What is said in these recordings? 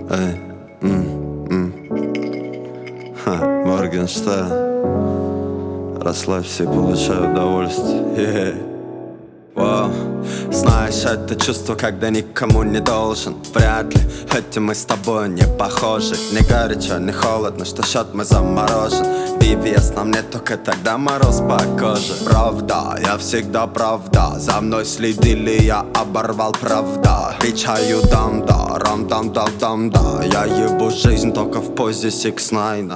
Эй, Моргенштерн. Расслабься и получай удовольствие. Вау. Знаешь, это чувство, когда никому не должен. Вряд ли, хотя мы с тобой не похожи. Не горячо, не холодно, что счет мы заморожен. VVS нам нет, только тогда мороз по коже. Правда, я всегда правда. За мной следили, я оборвал правда. Кричаю дам-да, рам-дам-дам-дам-да. Я ебу жизнь только в позе 6ix9ine.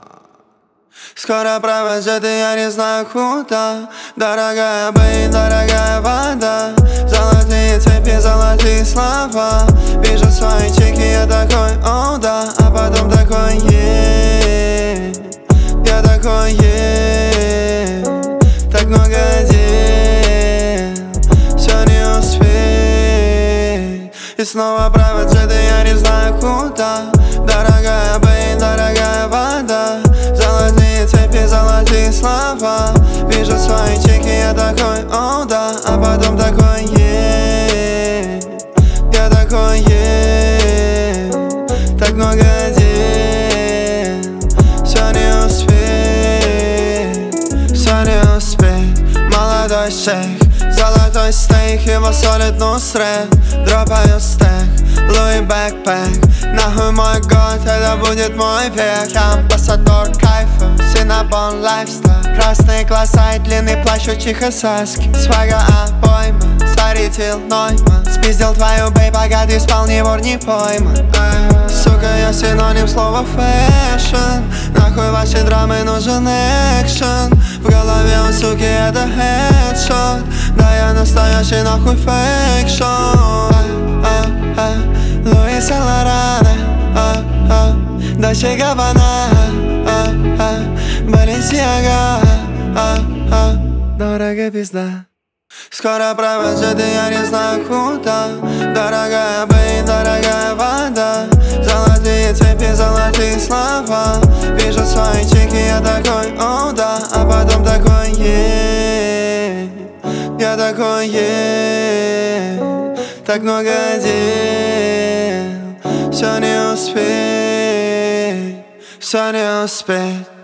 Скоро провожу, я не знаю куда. Дорогая бэй, дорогая вода. Золотые цепи, золотые слова. Вижу свои чеки, я такой, о да. А потом такой, я такой, так много дел, все не успеть. И снова провожу, я не знаю куда. Дорогая бэй, дорогая вода. Золотые цепи, золотые слова. Вижу свои чеки, я такой, о да. А потом такой, я такой, так много дел, все не успеть, все не успеть. Молодой шейх, золотой стейк, его солит Нусрет. Дропаю стек, Луи бэкпэк. Нахуй мой год, это будет мой век. Я амбассадор кайфа, Синабон лайфстайл. Красные глаза и длинный плащ у чихасаски. Свага обойма, старитель Нойман. Спиздил твою бэй, пока ты спал, ни вор, не пойман. Сука, я синоним слова фэшн. Нахуй ваши драмы, нужен экшен. В голове у суки это хедшот. Да я настоящий нахуй фейк-шоу. Луи Сен-Лорана, Дольче Габбана, Баленсиага, дорогая пизда. Скоро провожу, я не знаю куда. Дорогая бэй, дорогая вода. Золотые цепи, золотые слова. Вижу свои чеки, я такой, о да. А потом такой, я такой, так много дел, все не успеть, все не успеть.